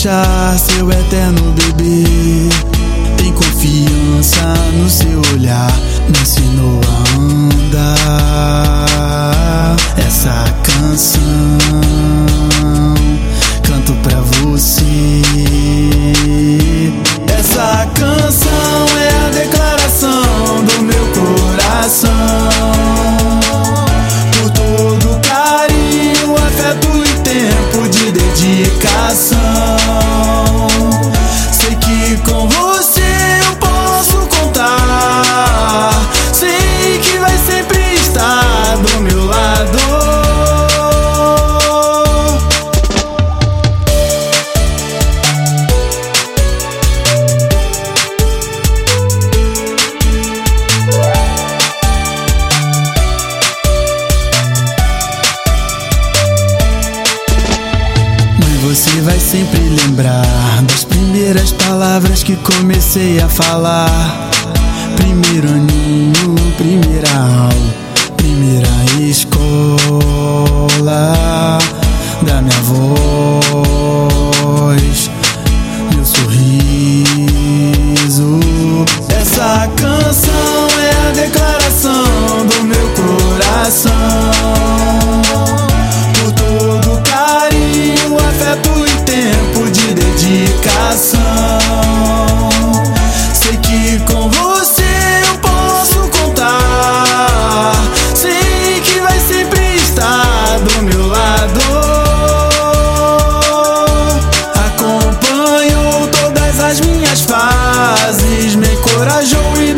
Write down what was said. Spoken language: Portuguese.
achar seu eterno bebê. Tem confiança no seu olhar, me ensinou a andar. Essa canção canto pra você. Essa canção é a declaração do meu coração, por todo o carinho, afeto e tempo de dedicação. Sei que com você eu posso contar, sei que vai sempre estar do meu lado. Você vai sempre lembrar das primeiras palavras que comecei a falar. Primeiro aninho, primeira aula, primeira escola da minha voz, meu sorriso. Essa canção é a declaração do meu coração, por todo o carinho, afeto e tempo de dedicação. Sei que com você eu posso contar, sei que vai sempre estar do meu lado. Acompanhou todas as minhas fases, me encorajou e